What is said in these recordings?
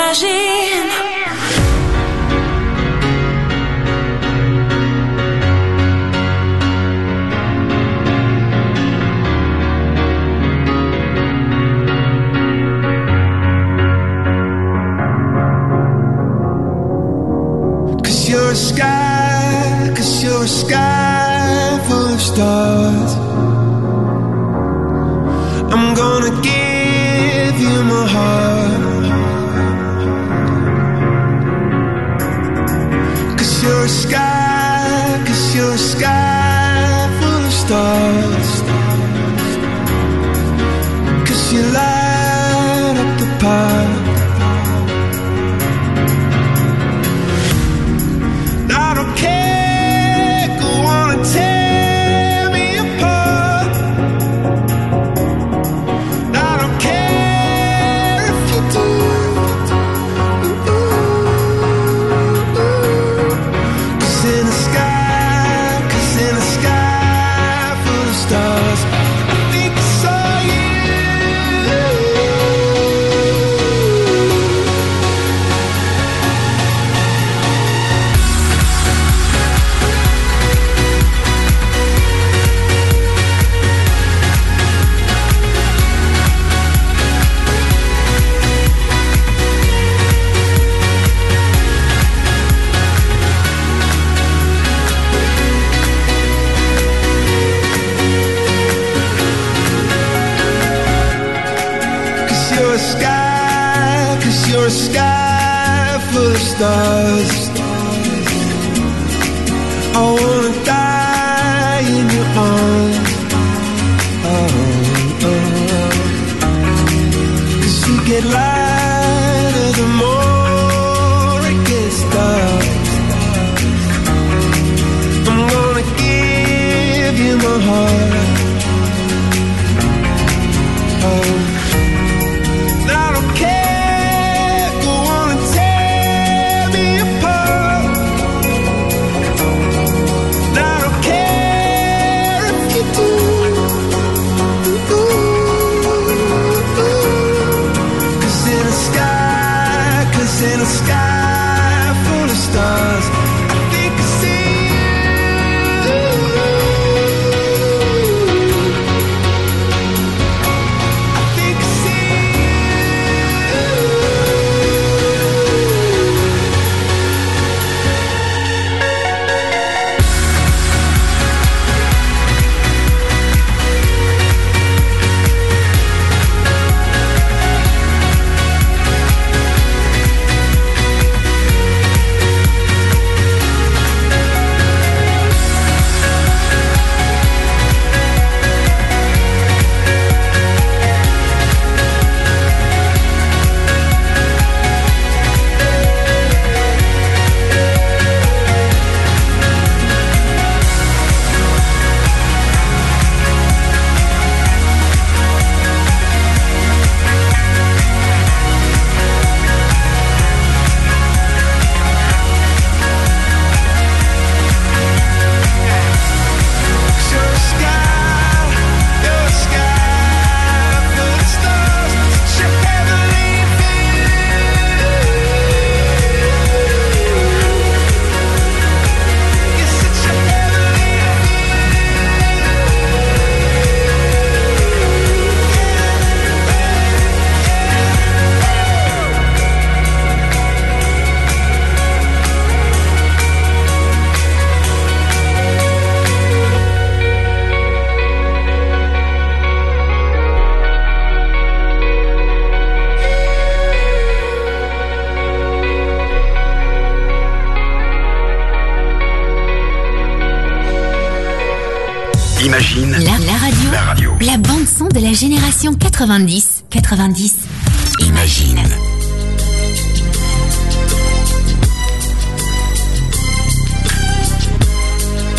imagine. 'Cause you're a sky, 'cause you're a sky full of stars. I'm gonna give you my heart. 'Cause you're a sky, 'cause you're a sky full of stars. 'Cause you light up the park. I don't care, go on and tear me apart. I don't care if you do. 'Cause in the sky, 'cause in the sky full of stars, I think I saw you. You're a sky, 'cause you're a sky full of stars. I wanna die in your arms. Oh, oh. 'Cause you get lighter the more it gets dark. I'm gonna give you my heart. Oh. I don't care, go on and tear me apart. I don't care if you do. 'Cause in the sky, 'cause in the sky full of stars, I think I see you. I think I see Imagine. La radio. La bande son de la génération 90. Imagine.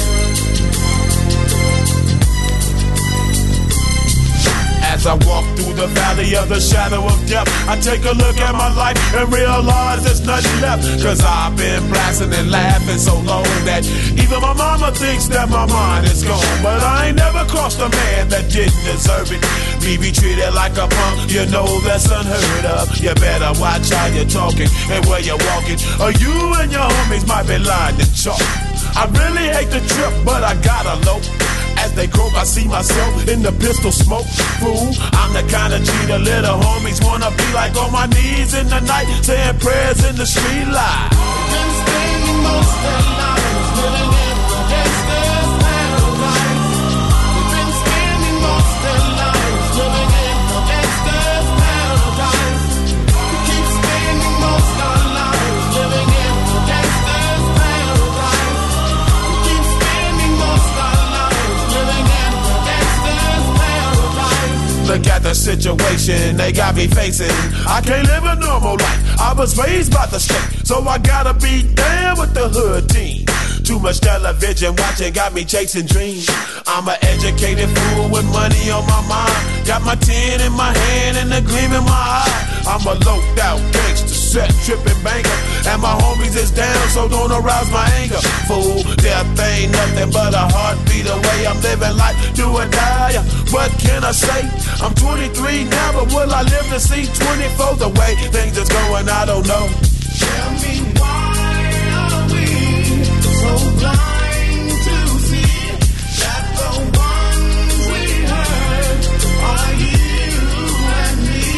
As I walk through the valley of the shadow of death, I take a look at my life and realize there's nothing left. Cause I've been blasting and laughing so long that even my mama thinks that my mind is gone. But I ain't never crossed a man that didn't deserve it. Me be treated like a punk, you know that's unheard of. You better watch how you're talking and where you're walking, or you and your homies might be lying to chalk. I really hate the trip, but I gotta low. As they croak, I see myself in the pistol smoke. Fool, I'm the kind of G the little homies wanna be like, on my knees in the night, saying prayers in the street light. Been spending most of their lives living in the gangster's paradise. We've been spending most of their lives living in the gangster's paradise. We keep spending most of our lives living in the gangster's paradise. We keep spending most of our lives living in the gangster's paradise. Look at the situation they got me facing. I can't live a normal life. I was raised by the state, so I gotta be down with the hood team. Too much television watching got me chasing dreams. I'm an educated fool with money on my mind. Got my tin in my hand and a gleam in my eye. I'm a loped out gangster, set tripping banker, and my homies is down, so don't arouse my anger. Fool, death ain't nothing but a heartbeat away. I'm living life, do or die. What can I say? I'm 23 now, but will I live to see 24? The way things is going, I don't know. Tell me why are we so blind to see that the ones we hurt are you and me?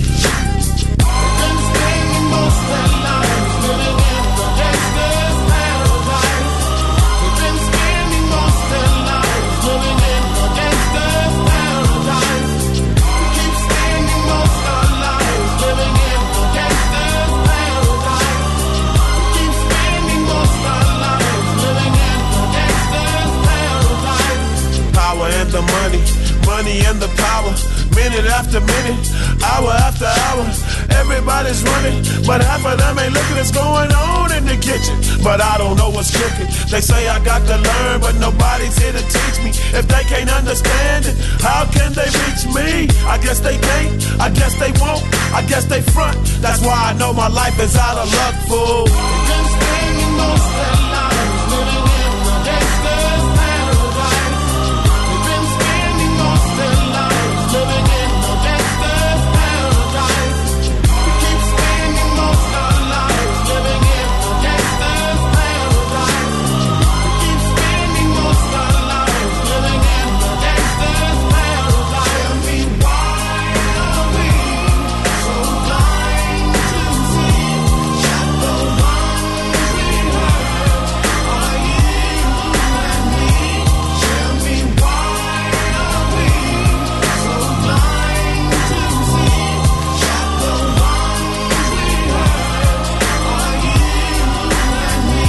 We've been spending most of our lives living in the gangster's paradise. We've been spending most of our lives living in the gangster's paradise. We keep spending most of our lives living in the gangster's paradise. We keep spending most of our lives living in the gangster's paradise. Power and the money, money and the power. Minute after minute, hour after hour, everybody's running, but half of them ain't looking what's going on in the kitchen. But I don't know what's cooking. They say I got to learn, but nobody's here to teach me. If they can't understand it, how can they reach me? I guess they can't, I guess they won't, I guess they front. That's why I know my life is out of luck, fool. We've been spending most of our lives living in the gangster's paradise. We've been spending most of our lives living in the gangster's paradise. We keep spending most of our lives living in the gangster's paradise. We keep spending most of our lives living in the gangster's paradise. Tell me why are we so blind to see that the ones we hurt are you and me? Tell me why are we so blind to see that the ones we hurt are you and me?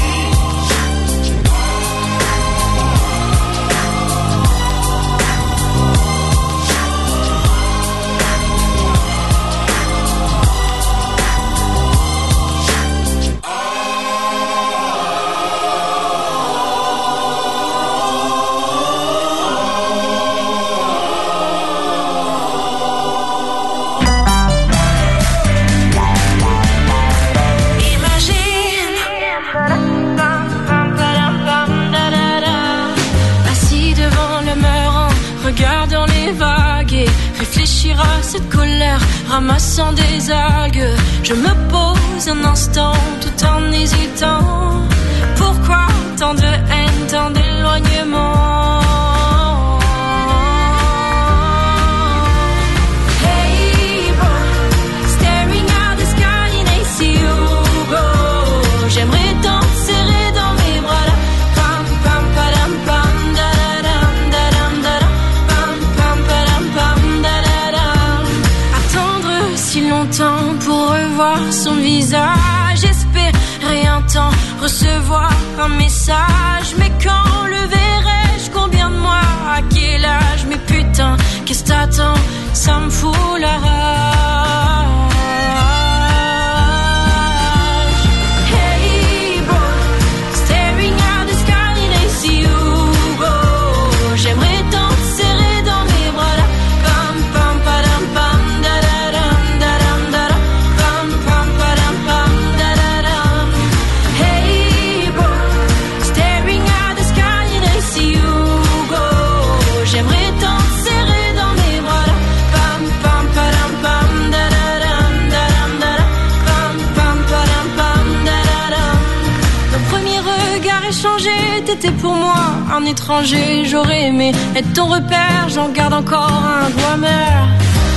Assis devant le mur en regardant les vagues et réfléchir à cette colère, ramassant des algues. Je me pose un instant tout en hésitant. Pourquoi tant de haine, tant d'éloignement? Hey boy, staring at the sky and I see you go. J'aimerais tant te serrer dans mes bras là. Pam pam padam pam da da dam da dam da dam. Pam pam padam pam da da dam. Attendre si longtemps pour revoir son visage, espérer un temps recevoir un message. Mais quand le verrai-je, combien de mois, à quel âge? Mais putain, qu'est-ce que t'attends? Ça me fout la rage. Hey boy, staring at the sky and I see you go. J'aimerais tant te serrer dans mes bras là. Pam pam padam pam été pour moi un étranger. J'aurais aimé être ton repère, j'en garde encore un goût amer.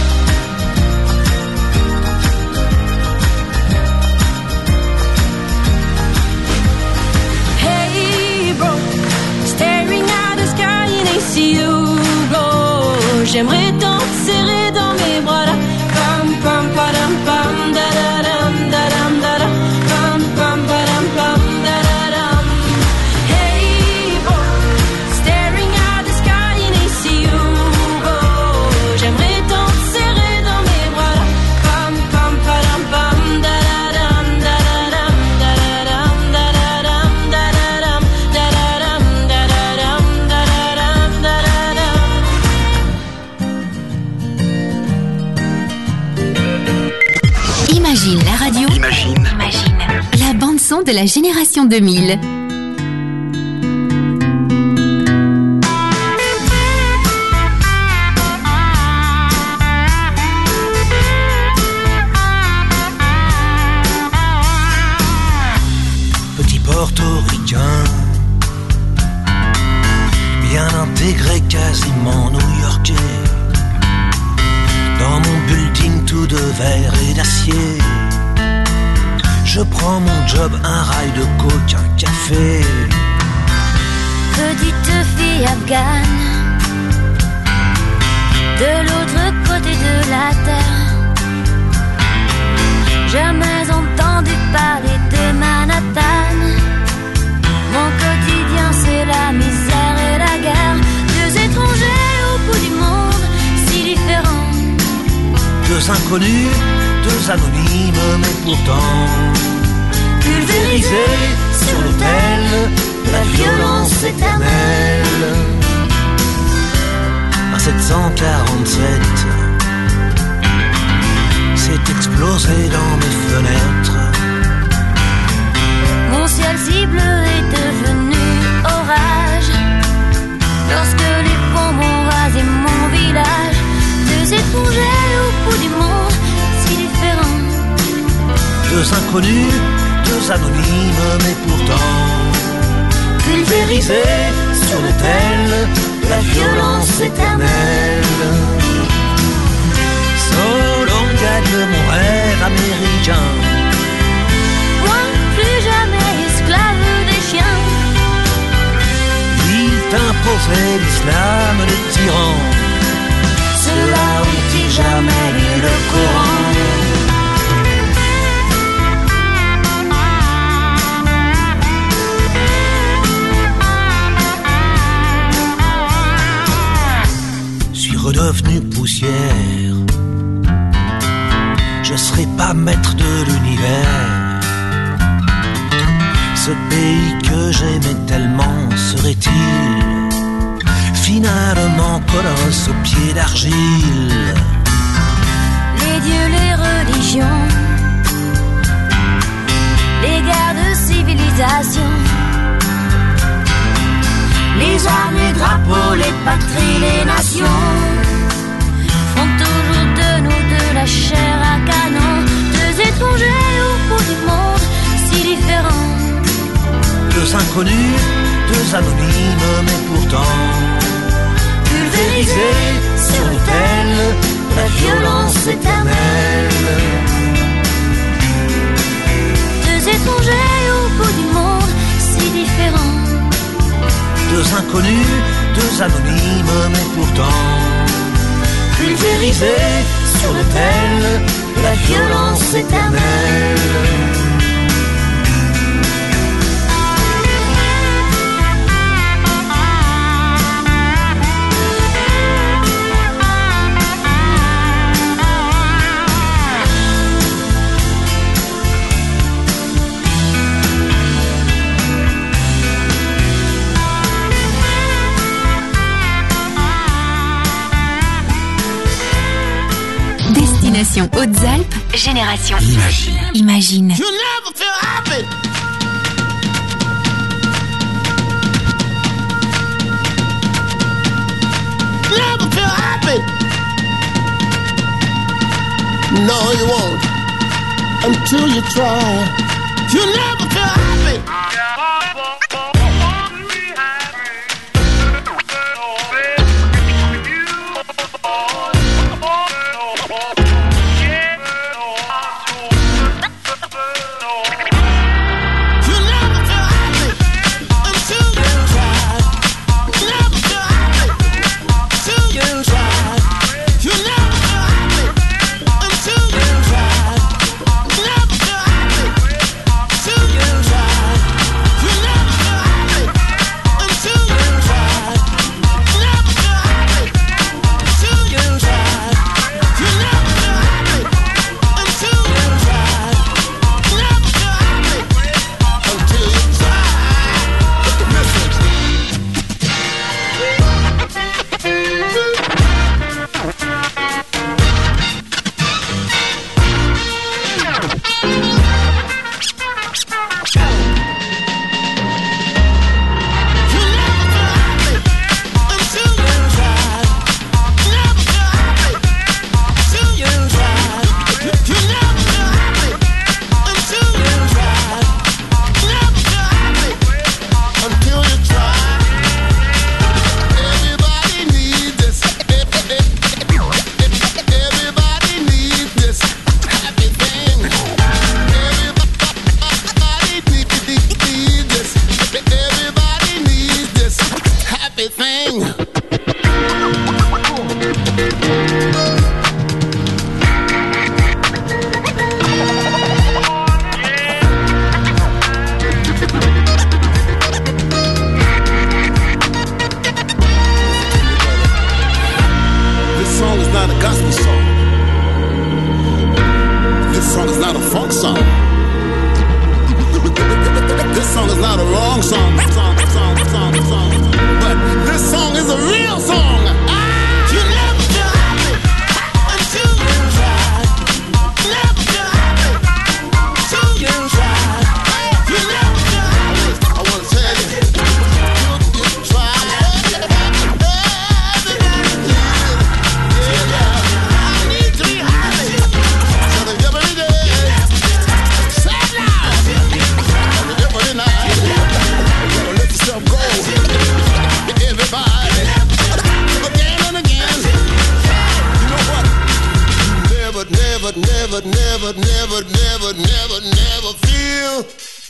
Hey bro, staring at the sky and I see you go. J'aimerais tant te serrer dans mes bras là. Pam pam padam pam da da dam da dam da da. Pam pam padam pam da da dam. Hey bro, staring at the sky and I see you go. J'aimerais tant te serrer dans mes bras là. Pam pam padam pam da da dam da da dam da da dam da da dam da da dam da da dam da da dam da da dam da da dam. Imagine la radio. Imagine. La bande-son de la génération 2000. Petit portoricain, bien intégré, quasiment new-yorkais. Dans mon building tout de verre et d'acier, je prends mon job, un rail de coke, un café. Petite fille afghane, de l'autre côté de la terre. Jamais entendu parler de Manhattan. Mon quotidien c'est la misère et la guerre. Deux étrangers au bout du monde, si différents. Deux inconnus, deux anonymes, mais pourtant pulvérisés sur l'autel de la violence éternelle. Un 747 s'est explosé dans mes fenêtres. Mon ciel si bleu est devenu orage lorsque les bombes ont rasé mon village. Deux étrangers au bout du monde, si différents. Deux inconnus, deux anonymes, mais pourtant pulvérisés sur l'autel de la violence éternelle. So long gagne mon rêve américain. Moi, plus jamais esclave des chiens. Il t'imposait l'islam des tyrans. Ceux-là ont-ils jamais lu le Coran? Suis redevenu poussière. Je serai pas maître de l'univers. Ce pays que j'aimais tellement serait-il finalement colosse aux pieds d'argile? Les dieux, les religions, les guerres de civilisation, les armes, les drapeaux, les patries, les nations font toujours de nous de la chair à canon. Deux étrangers au bout du monde, si différents. Deux inconnus, deux anonymes, mais pourtant pulvérisés sur l'autel de la violence éternelle. Deux étrangers au bout du monde, si différents. Deux inconnus, deux anonymes, mais pourtant pulvérisés sur l'autel de la violence éternelle. Destination Hautes-Alpes, génération Imagine. You never feel happy. Never feel happy. No, you won't. Until you try. You never feel happy. happy thing. This song is not a gospel song. This song is not a funk song. This song is not a wrong song. But this song is a real song. You never feel happy until you try. Never feel happy until you try. You never feel happy. I want to tell you, you try. I need to be happy. Every day. Say it loud. Every night. You gotta let yourself go. Everybody. Again and again. You know what? Never feel.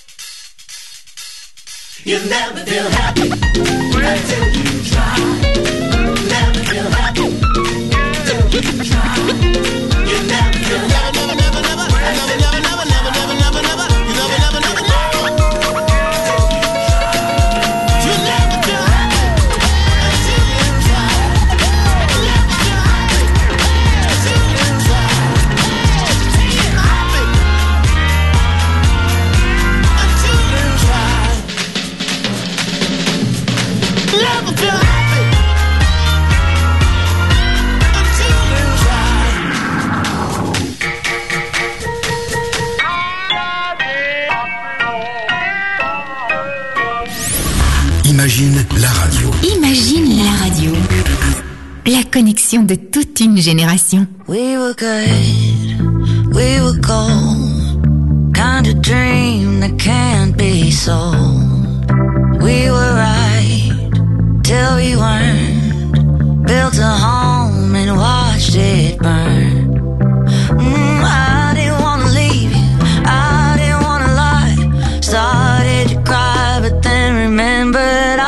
You never feel happy until you try. Never feel happy until you try. You never feel happy. Never. You never. You never feel happy until you try. Never feel happy until you try. Being happy until you try. Never feel happy until you try. Imagine la radio. Imagine la radio. La connexion de toute une génération. We were good, we were gold, kind of dream that can't be sold. We were right till we weren't, built a home and watched it burn. I didn't wanna leave you, I didn't wanna lie, started to cry but then remembered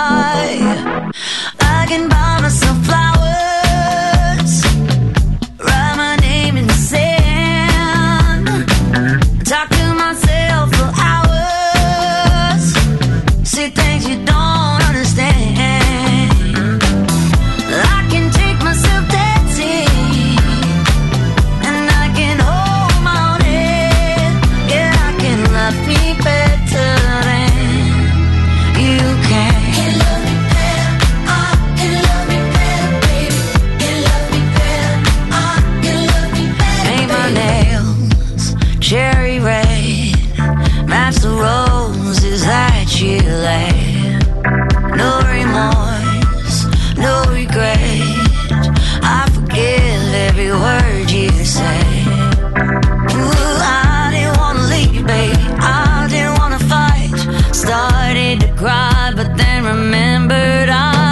I can buy myself flowers, write my name in the sand, talk to myself for hours, see things you don't understand. I can take myself dancing, and I can hold my own head. Yeah, I can love me better than you can. Can love me better, I can love me better, baby. Can love me better, I can love me better. Paint my nails cherry red, match the roses that you laid. No remorse, no regret, I forgive every word you say. Ooh, I didn't wanna leave, baby, I didn't wanna fight, started to cry but then remembered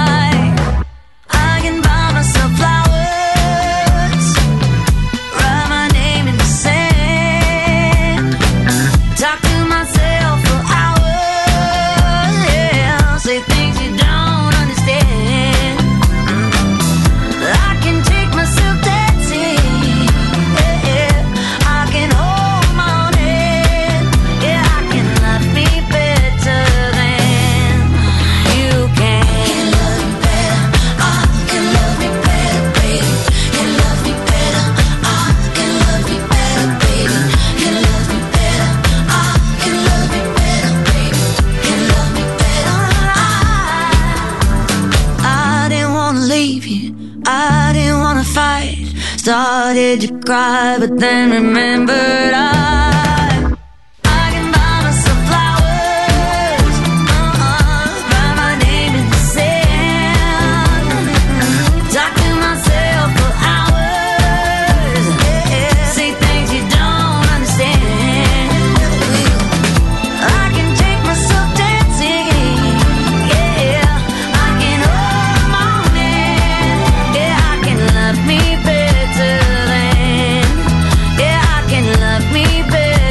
I can buy myself flowers, write my name in the sand, talk to myself for hours, yeah, say things you don't understand. I can take myself dancing, yeah, I can hold my own head, yeah, I can love me better than you can. Can love me better, I can love me better, baby. Can love me better, I can love me better, baby. Can love me better, I can love me better, baby. Can love me better, I didn't wanna leave you, I didn't wanna fight, started to cry but then remembered I can buy myself flowers, write my name in the sand, talk to myself for hours, yeah, say things you don't understand. I can take myself dancing, yeah, I can hold my own hand, yeah, I can love me better than, yeah, I can love me better.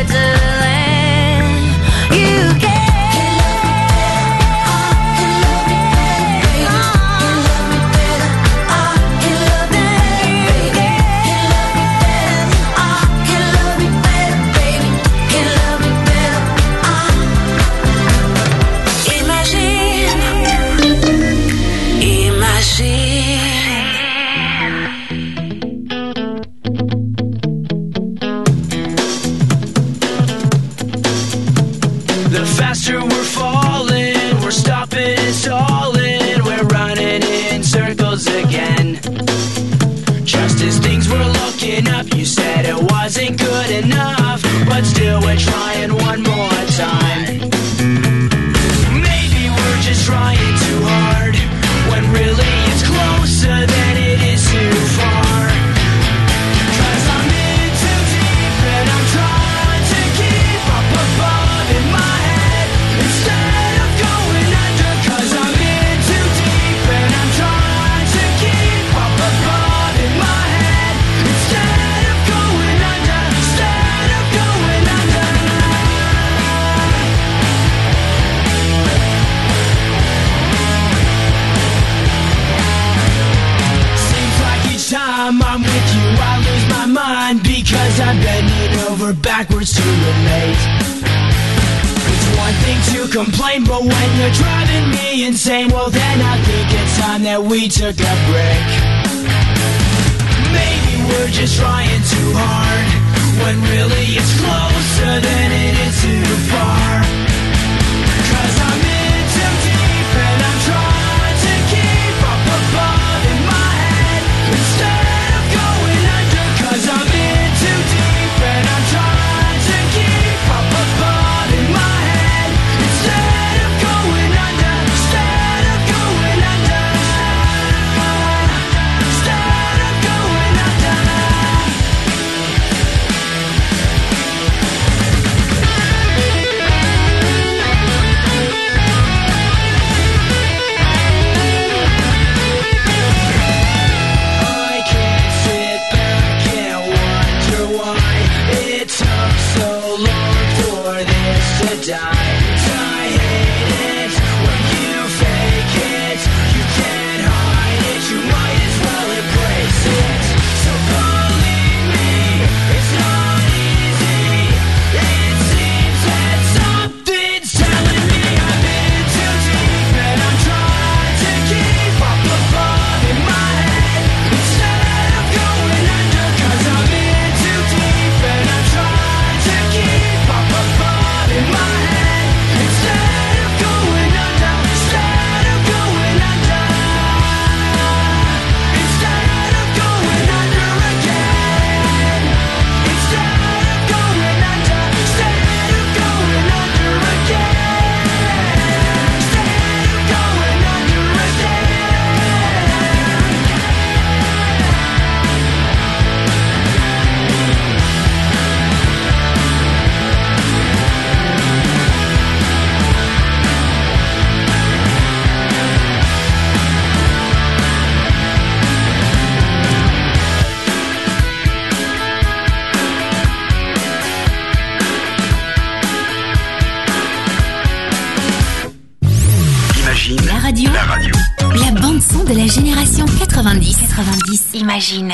The faster we're falling, we're stopping and stalling, we're running in circles again. Just as things were looking up, you said it wasn't good enough, but still we're trying one more time. Maybe we're just trying too hard, when really it's closer than it is too far. 'Cause I'm in too deep and I'm trying to keep up above in my head instead of going under. 'Cause I'm in too deep and I'm trying to keep up above in my head instead of going under. Instead of going under. Seems like each time I'm with you I lose my mind, because I'm bending over backwards to relate. It's one thing to complain, but when you're driving me insane, well then I think it's time that we took a break. Maybe we're just trying too hard, when really it's closer than it is too far. 'Cause I'm in too deep and I'm trying to keep up above in my head instead of going under. 'Cause I'm in too deep and I'm trying to keep up above in my head instead of going under. Instead of going under. Instead of going under. I can't sit back and wonder why it took so long for this to die. I hate it when you fake it. You can't hide it. You might as well embrace it. So believe me, it's not easy. It seems that something's telling me I'm in too deep and I'm trying to keep up above in my head instead of going under. 'Cause I'm in too deep and I'm trying to keep up above in my head instead of going under. Instead of going under. Instead of going under again. Instead of going under. Instead of going under again. Instead of going under Imagine. La radio. La radio. La bande son de la génération 90. Imagine.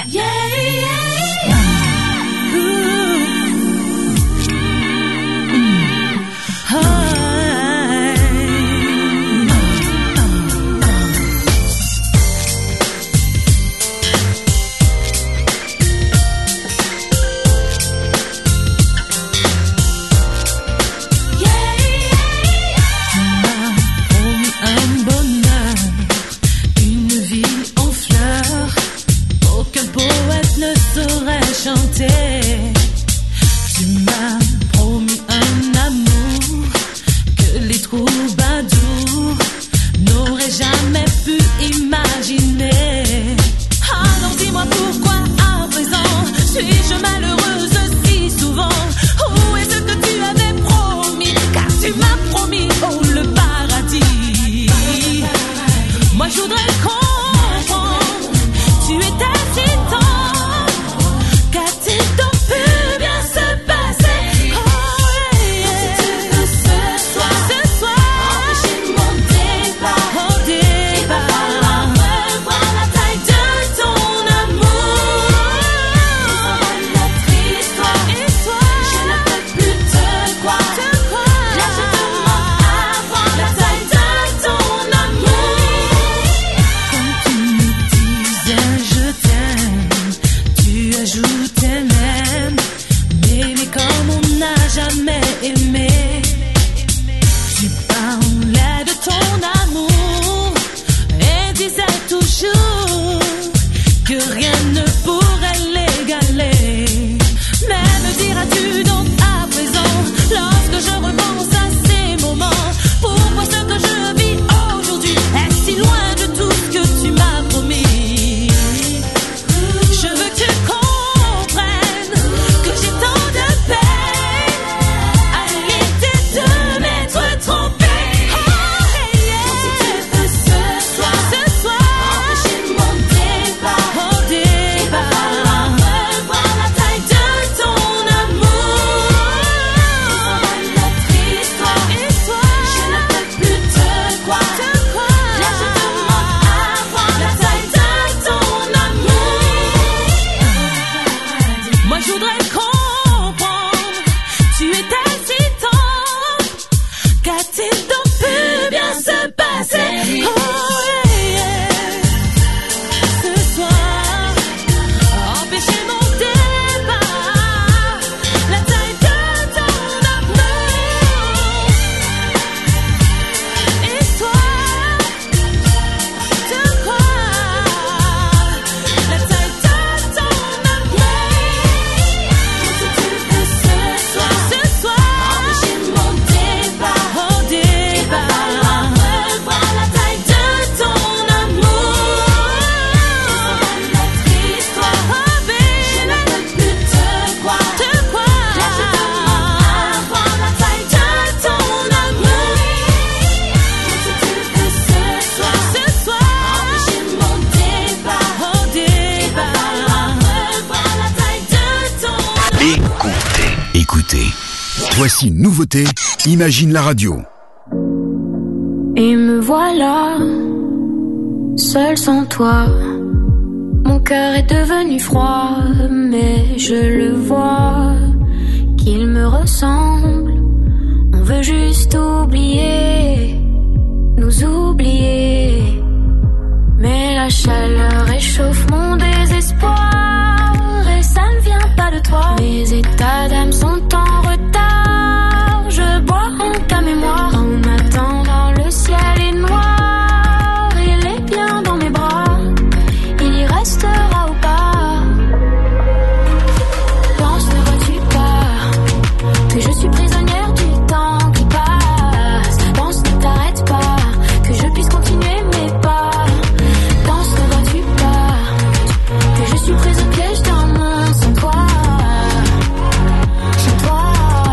Un bonheur, une ville en fleurs, aucun poète ne saurait chanter. Tu m'as promis un amour que les troubadours n'auraient jamais pu imaginer. Alors dis-moi pourquoi à présent suis-je malheureuse si souvent? Où est ce que tu avais promis? Car tu m'as promis, oh le paradis. Moi je voudrais comprendre, tu étais si tendre, qu'a-t-il donc pu bien se passer? Oh yeah. Si tu veux ce soir, empêcher mon départ, il va falloir revoir la taille de ton amour. Et notre histoire, je ne peux plus te croire. Là je demande à voir la taille de ton amour. Voici une nouveauté, Imagine la radio. Et me voilà, seul sans toi. Mon cœur est devenu froid, mais je le vois, qu'il me ressemble. On veut juste oublier, nous oublier. Mais la chaleur réchauffe mon désespoir, et ça ne vient pas de toi. Mes états d'âme sont en retard, je bois en ta mémoire. En attendant, le ciel est noir, il est bien dans mes bras, il y restera ou pas. Danse, ne vois-tu pas que je suis prisonnière du temps qui passe. Danse, ne t'arrête pas, que je puisse continuer mes pas. Danse, ne vois-tu pas que je suis prise au piège d'un monde sans toi. Sans toi.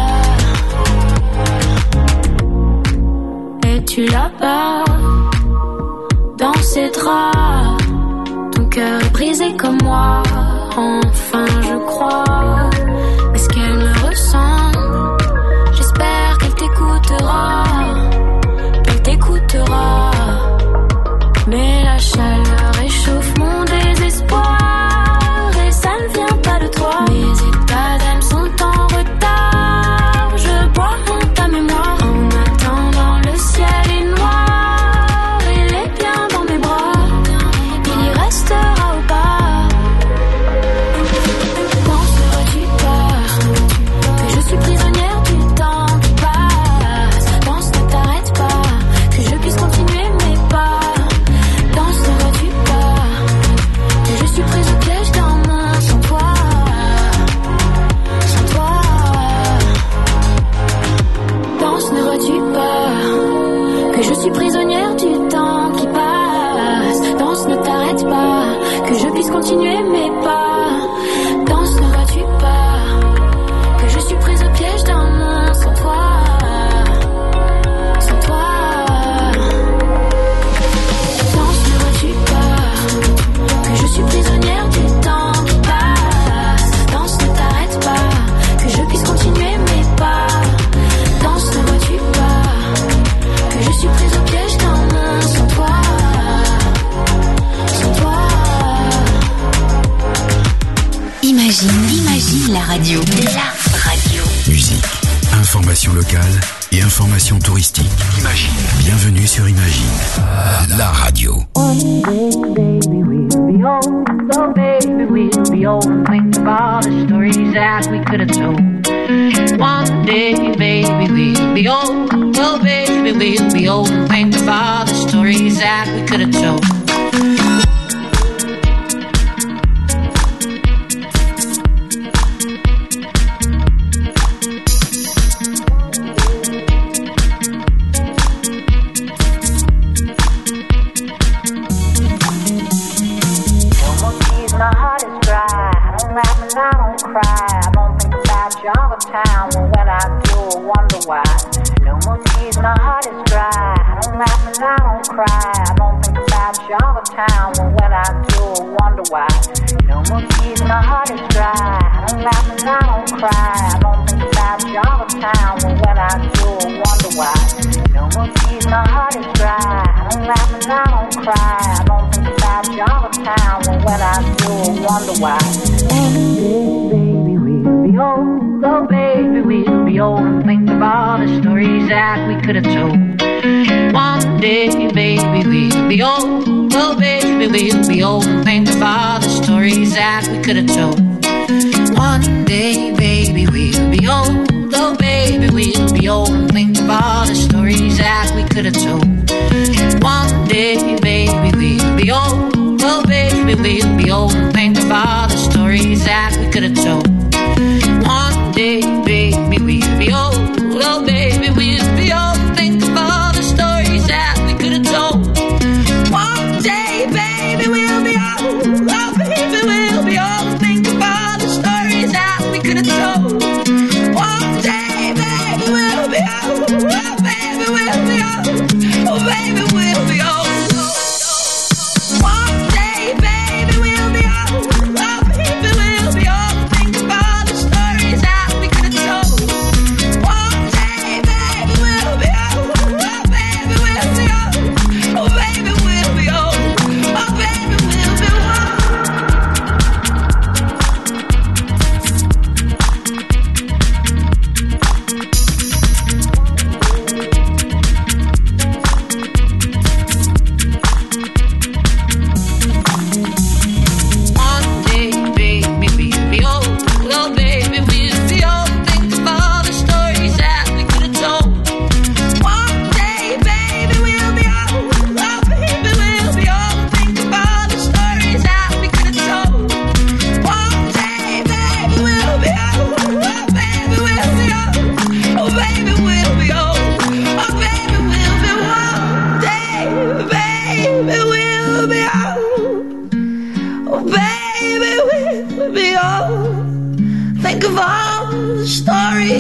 Es-tu là-bas dans ces draps? Ton cœur est brisé comme moi. Enfin je crois. Est-ce qu'elle me ressemble? J'espère qu'elle t'écoutera. Qu'elle t'écoutera. Mais la chaleur réchauffe mon désespoir, et ça ne vient pas de toi. Mes états d'âme sont en retard, je bois en ta mémoire. En attendant, le ciel est noir, il est bien dans mes bras, il y restera ou pas. Danse, ne vois-tu pas que je suis prisonnière du temps qui passe. Danse, ne t'arrête pas, que je puisse continuer mes pas. Danse, ne vois-tu pas que je suis prise au piège d'un monde sans toi. Sans toi. Danse, ne vois-tu pas que je suis prisonnière du temps qui passe. Danse, ne t'arrête pas, que je puisse continuer mes pas. Danse, ne vois-tu pas que je suis prise au piège d'un monde sans toi. Sans toi. Danse, ne vois-tu pas que je suis prisonnière du temps qui passe. Danse, ne t'arrête pas, que je puisse continuer mes pas. Danse, ne vois-tu pas que je suis prise au piège d'un monde sans toi. Sans toi. Imagine la radio. La radio. Musique, information locale et information touristique. Imagine. Bienvenue sur Imagine, la radio. One day, baby, we'll be old. Oh, baby, we'll be old. And think of all the stories that we could have told. One day, baby, we'll be old. Oh, baby, we'll be old. And think of all the stories that we could have told. My heart is dry. I don't laugh and I don't cry. I don't think about you all the time. Well, when I do, I wonder why. No more tears, my heart is dry. I don't laugh and I don't cry. I don't think about you all the time. Well, when I do, I wonder why. No more tears, my heart is dry. I don't laugh and I don't cry. I don't think about you all the time. Well, when I do, I wonder why. No more tears, my heart is dry. I don't laugh and I don't cry. I don't think about you all the time. Well, when I do, I wonder why. Baby, we'll be old. Oh, baby, we'll be old. And think of all the stories that we could have told. One day, baby, we'll be old. Oh, baby, we'll be old. And think of all the stories that we could have told. One day, baby, we'll be old. Oh, baby, we'll be old. And think of all the stories that we could have told. One day, baby, we'll be old. Oh, baby, we'll be old. And think of all the stories that we could have told. One day, baby, we'll be old. Oh, baby, we'll be old. And think of all the stories that we could have told. One day, baby, we'll be old. Oh, baby, we'll be old. And think of all the stories that we could have told. One day, baby, we'll be old. Oh, baby, we'll be old. Oh, baby, we'll be old. One day, baby, we'll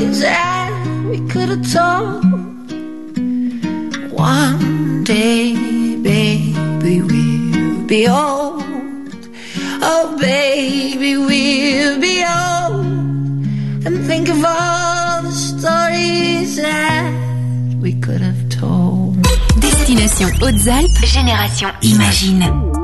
stories that we could have told. One day, baby, we'll be old. Oh, baby, we'll be old. And think of all the stories that we could have told. Destination Hautes-Alpes, Génération Imagine.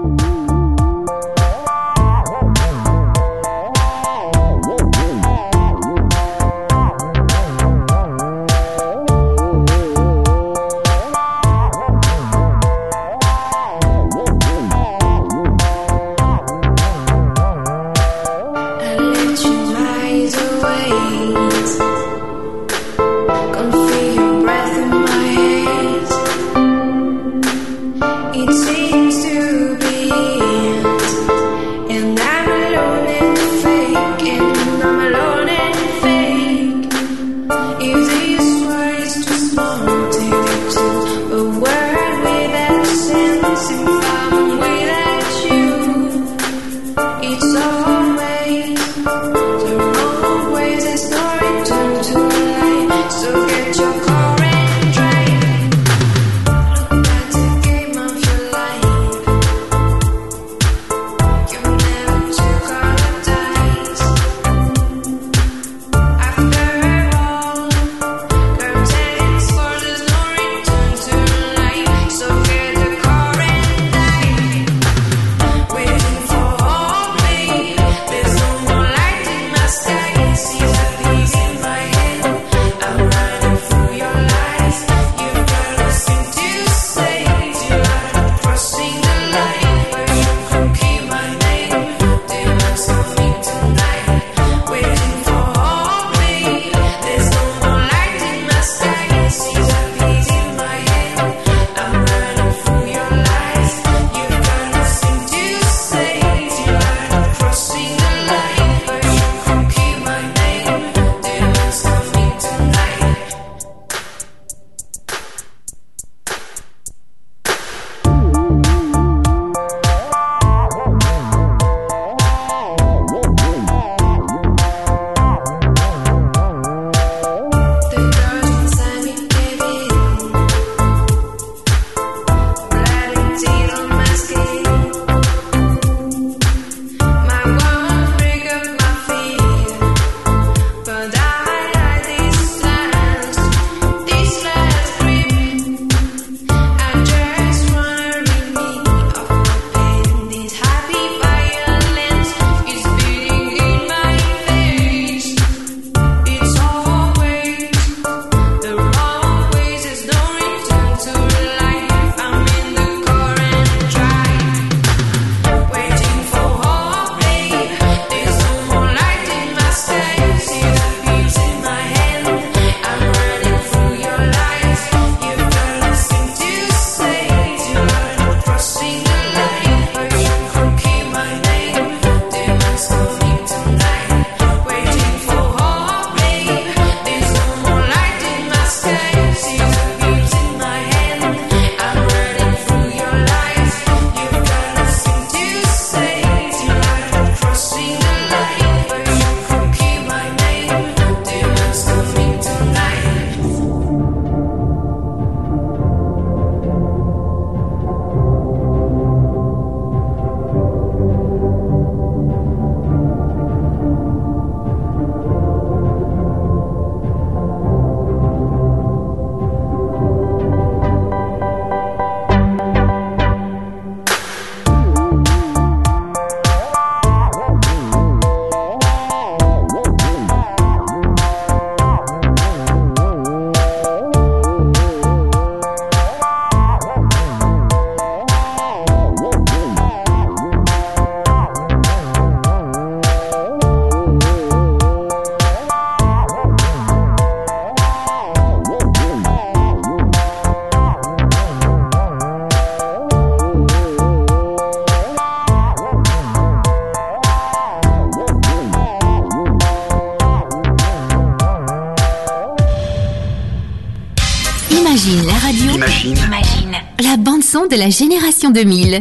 Imagine la radio. Imagine la bande son de la génération 2000.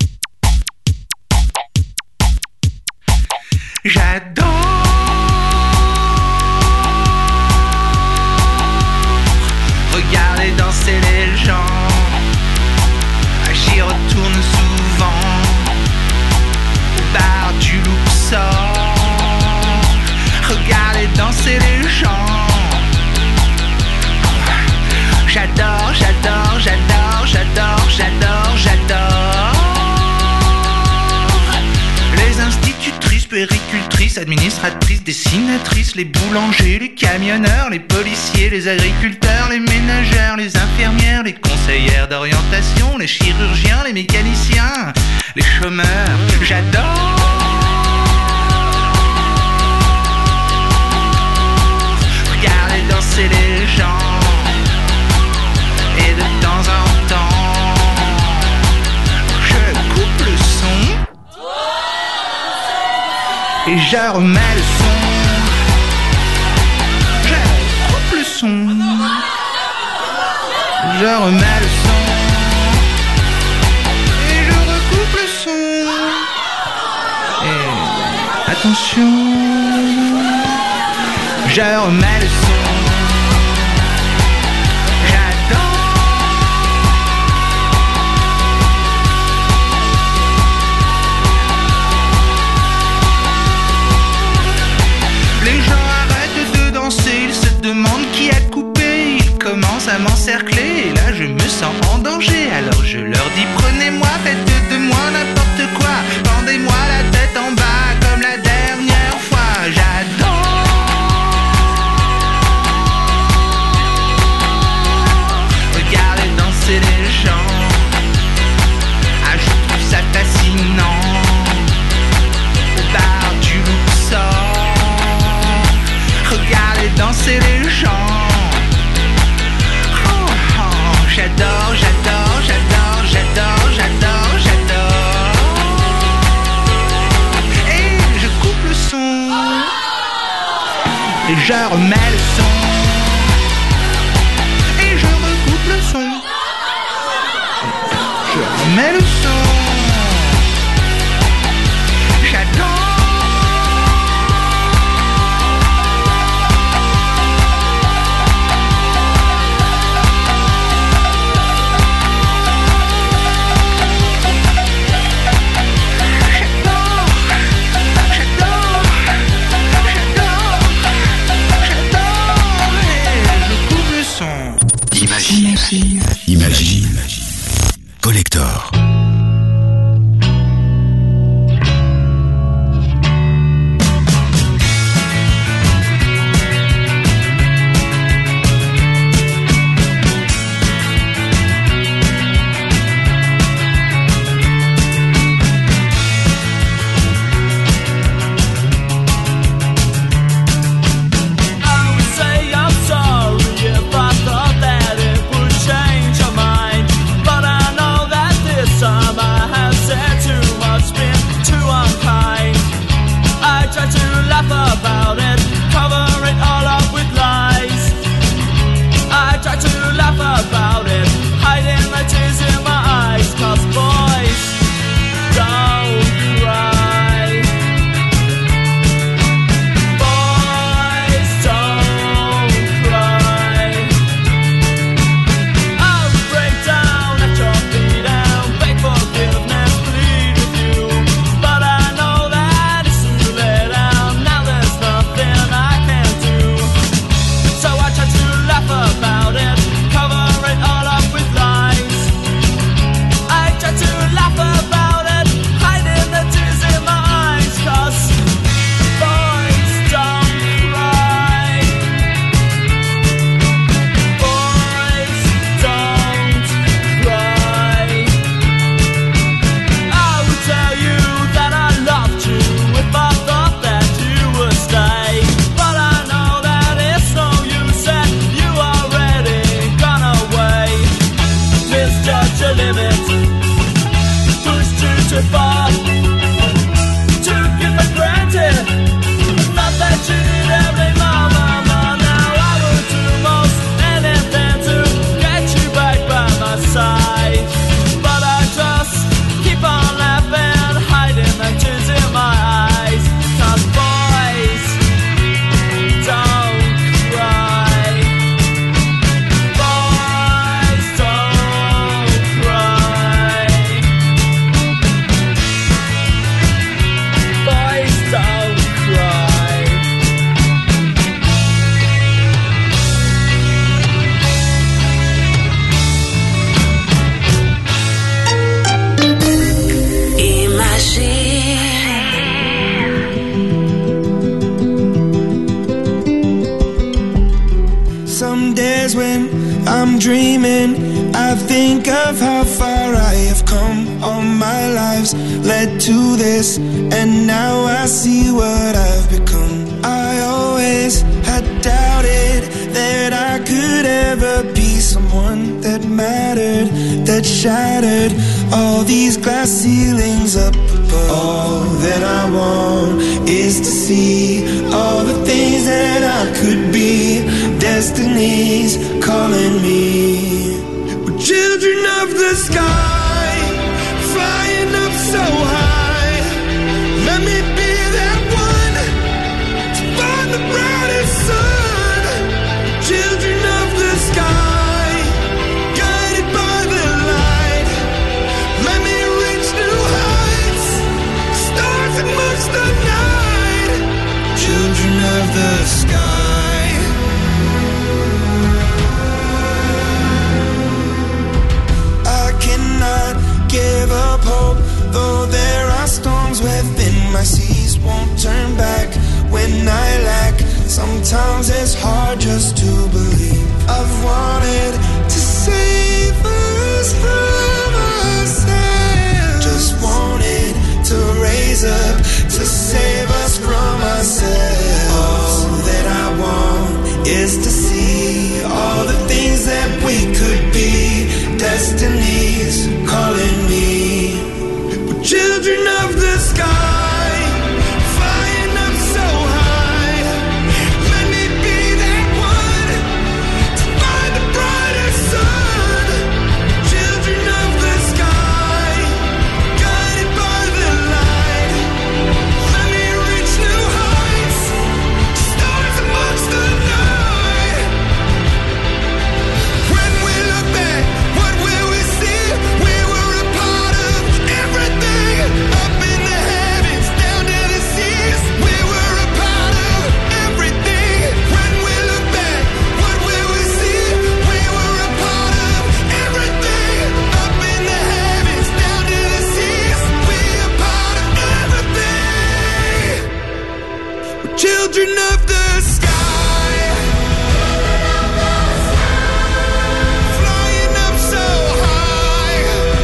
J'adore puéricultrices, administratrices, dessinatrices, les boulangers, les camionneurs, les policiers, les agriculteurs, les ménagères, les infirmières, les conseillères d'orientation, les chirurgiens, les mécaniciens, les chômeurs. J'adore. Regarder danser les gens. Et de temps en temps, je coupe le son et je remets le son. Je coupe le son, je remets le son et je recoupe le son. Et attention, je remets le son. Les gens arrêtent de danser, ils se demandent qui a coupé, ils commencent à m'encercler, et là je me sens en danger, alors je leur dis prenez-moi, faites de moi n'importe quoi, pendez-moi la tête en bas comme la dernière fois, j'adore. Regardez danser les gens, ah je trouve ça fascinant, au bar du Luxor. Regardez danser les gens. Oh, oh, j'adore, j'adore, j'adore, j'adore, j'adore, j'adore. Et je coupe le son. Et je remets le son. Et je recoupe le son. Je remets le son. J'adore. Imagine. Collector. dreaming, I think of how far I have come. All my lives led to this, and now I see what I've become. I always had doubted that I could ever be someone that mattered, that shattered all these glass ceilings up above. All that I want is to see all the things that I could be. Destiny's calling me. We're children of the sky, flying up so high. Let me be that one to find the brightest sun. Children of the sky, guided by the light. Let me reach new heights, stars amongst the night. Children of the sky. Give up hope, though there are storms within my seas. Won't turn back when I lack. Sometimes it's hard just to believe. I've wanted to save us from ourselves. Just wanted to raise up to save us from ourselves. All that I want is to see all the things that we could be. Destiny's calling me. We're children of the sky, flying up so high. Let me be that one to find the brightest sun. Children of the sky, guided by the light. Let me reach new heights, stars amongst the night. When we look back, what will we see? We were a part of everything, up in the heavens, down to the seas. We were a part of everything. When we look back, what will we see? We were a part of everything, up in the heavens, down to the seas. We are part of everything. We're children of the sky, flying up so high.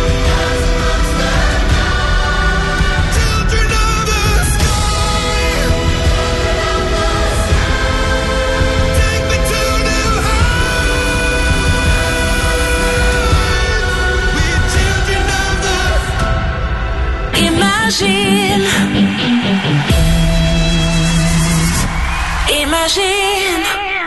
Children of the sky, take me to new heights. We're children of the. Imagine. Imagine.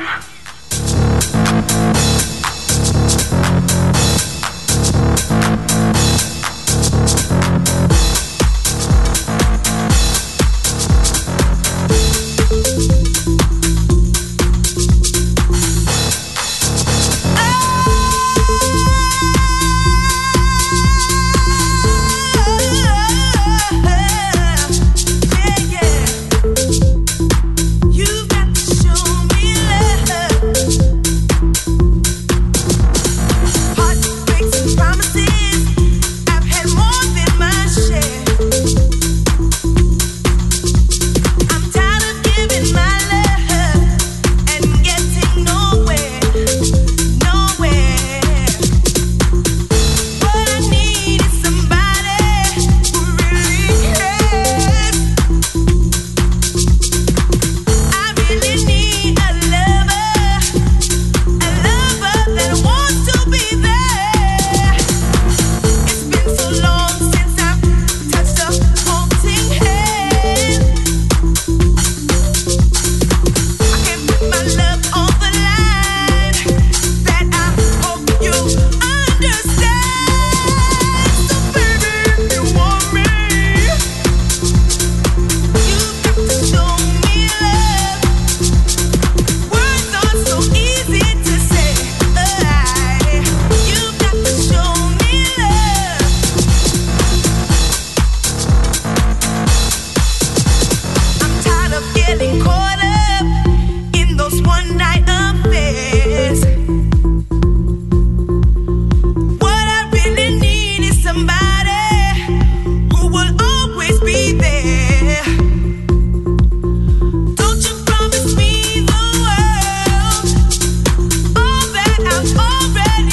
You've got to show me already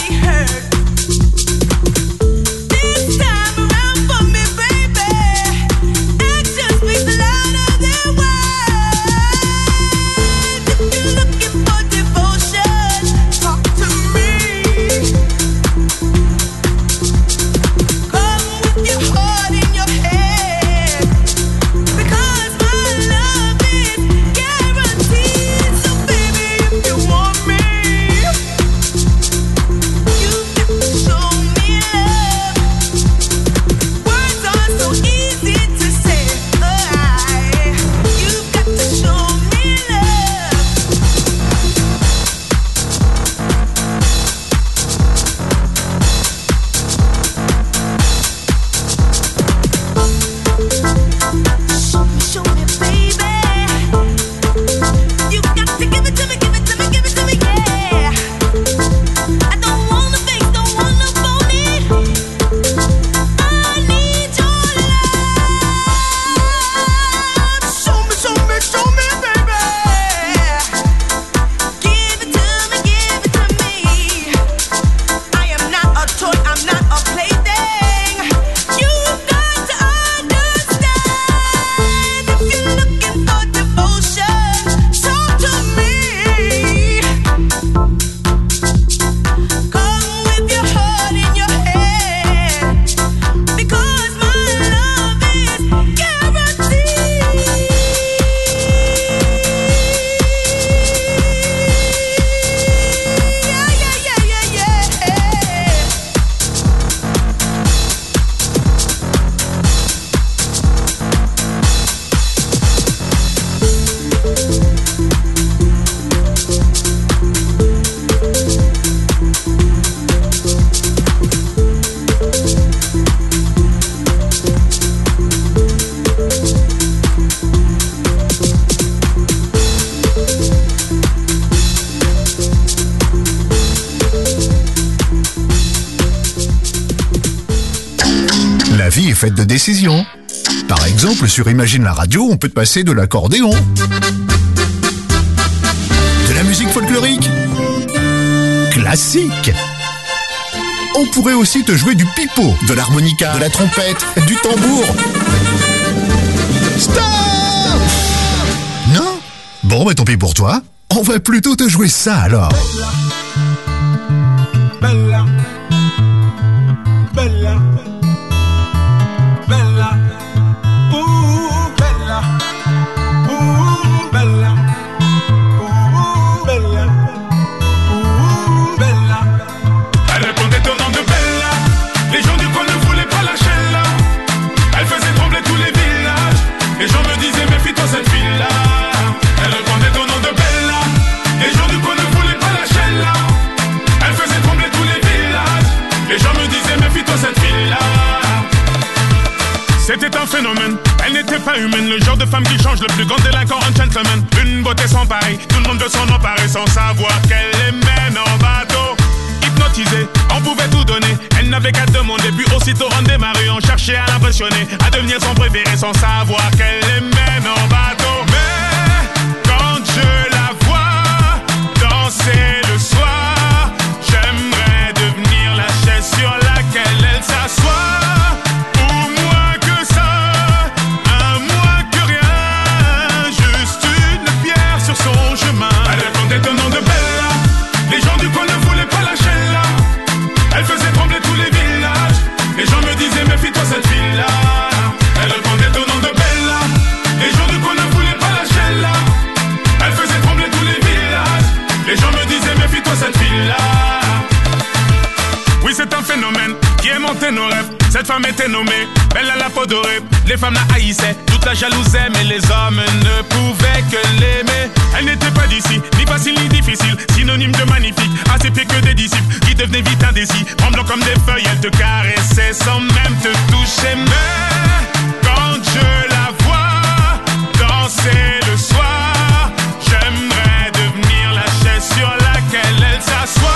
vie est faite de décisions. Par exemple, sur Imagine la radio, on peut te passer de l'accordéon, de la musique folklorique, classique. On pourrait aussi te jouer du pipeau, de l'harmonica, de la trompette, du tambour. Stop! Non? Bon, bah tant pis pour toi. On va plutôt te jouer ça alors. Bella, bella, bella, bella, bella, bella, bella. Elle répondait au nom de Bella. Les gens du coin ne voulaient pas lâcher là. Elle faisait trembler tous les villages. Les gens me disaient méfie-toi cette fille-là. Elle répondait au nom de Bella. Les gens du coin ne voulaient pas lâcher là. Elle faisait trembler tous les villages. Les gens me disaient méfie-toi cette fille-là. C'était un phénomène, elle n'était pas humaine. Le genre de femme qui change le plus grand délinquant en gentleman. Une beauté sans pareil, tout le monde veut s'en emparer sans savoir qu'elle les mène en bateau. Hypnotisée, on pouvait tout donner. Elle n'avait qu'à demander, puis aussitôt on démarrait. On cherchait à l'impressionner, à devenir son préféré sans savoir qu'elle les mène en bateau. Mais quand je la vois danser le soir, j'aimerais devenir la chaise sur laquelle elle s'assoit. Elle répondait au nom de Bella. Les gens du coin ne voulaient pas lâcher là. Elle faisait trembler tous les villages. Les gens me disaient méfie-toi cette fille-là. Elle répondait au nom de Bella. Les gens du coin ne voulaient pas lâcher là. Elle faisait trembler tous les villages. Les gens me disaient méfie-toi cette fille-là. Oui, c'est un phénomène qui aimantait nos rêves. Cette femme était nommée Bella la peau dorée. Les femmes la haïssaient, toute la jalousaient, mais les hommes ne pouvaient que l'aimer. Elle n'était pas d'ici, ni facile ni difficile, synonyme de magnifique, à ses pieds que des disciples, qui devenaient vite indécis. Tremblant comme des feuilles, elle te caressait sans même te toucher. Mais quand je la vois danser le soir, j'aimerais devenir la chaise sur laquelle elle s'assoit.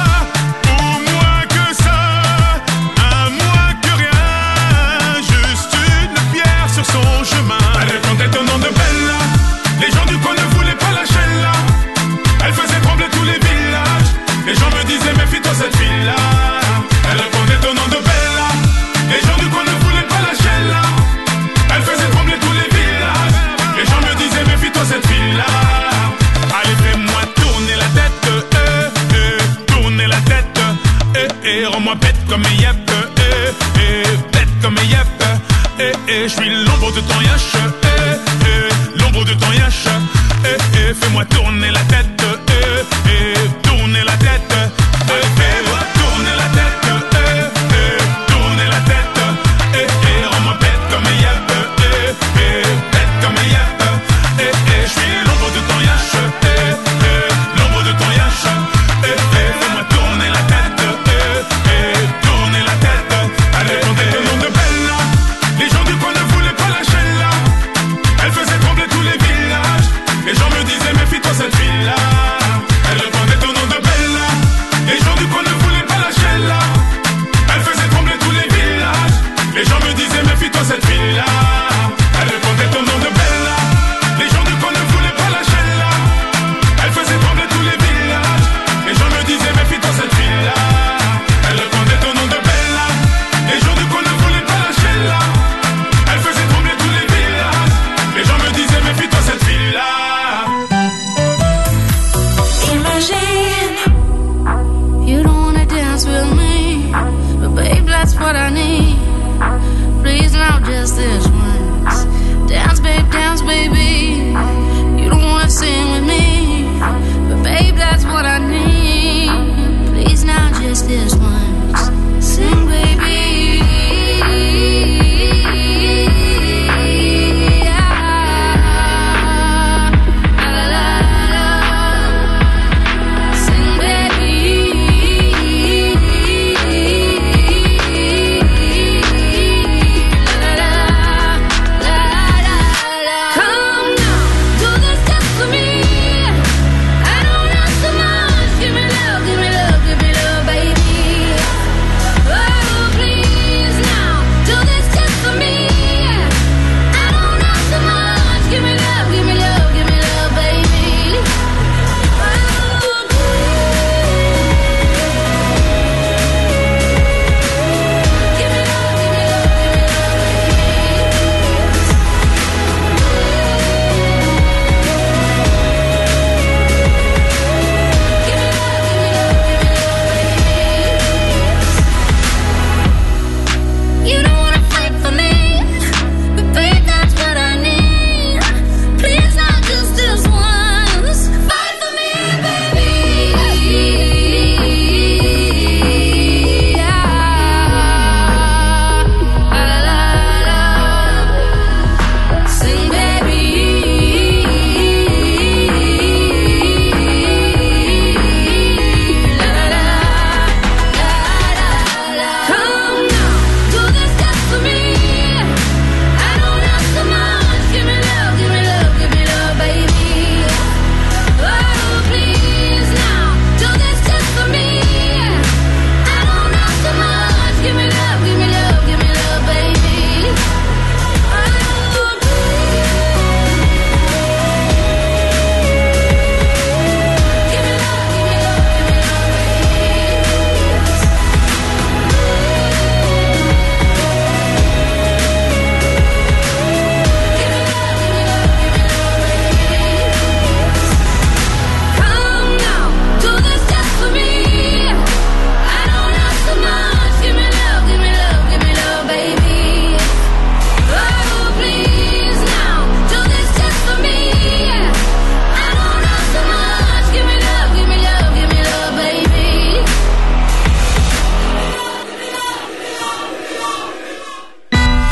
Son chemin. Elle répondait au nom de Bella. Les gens du coin ne voulaient pas lâcher là. Elle faisait trembler tous les villages. Les gens me disaient méfie-toi cette fille-là. Elle répondait au nom de Bella. Les gens du coin ne voulaient pas lâcher là. Elle faisait trembler tous les villages. Les gens me disaient méfie-toi cette fille-là. Allez fais-moi tourner la tête, tourner la tête, rends-moi bête comme un yep, bête comme un yep. Je suis l'ombre de ton yash, l'ombre de ton yash, fais-moi tourner la tête, tourner la tête, fais-moi tourner la tête, tourner la tête, rends-moi bête comme un yap, bête comme un yap, je suis l'ombre de ton yash, l'ombre de ton yash, fais-moi tourner la tête, tourner la tête, allez, on est le nom de Bella. Les gens du coin ne voulaient pas lâcher là. Elle faisait trembler tous les villages. Les gens me disaient méfie-toi cette fille-là. Elle répondait au nom de Bella. Les gens du coin ne voulaient pas lâcher là. Elle faisait trembler tous les villages. Les gens me disaient méfie-toi cette fille-là.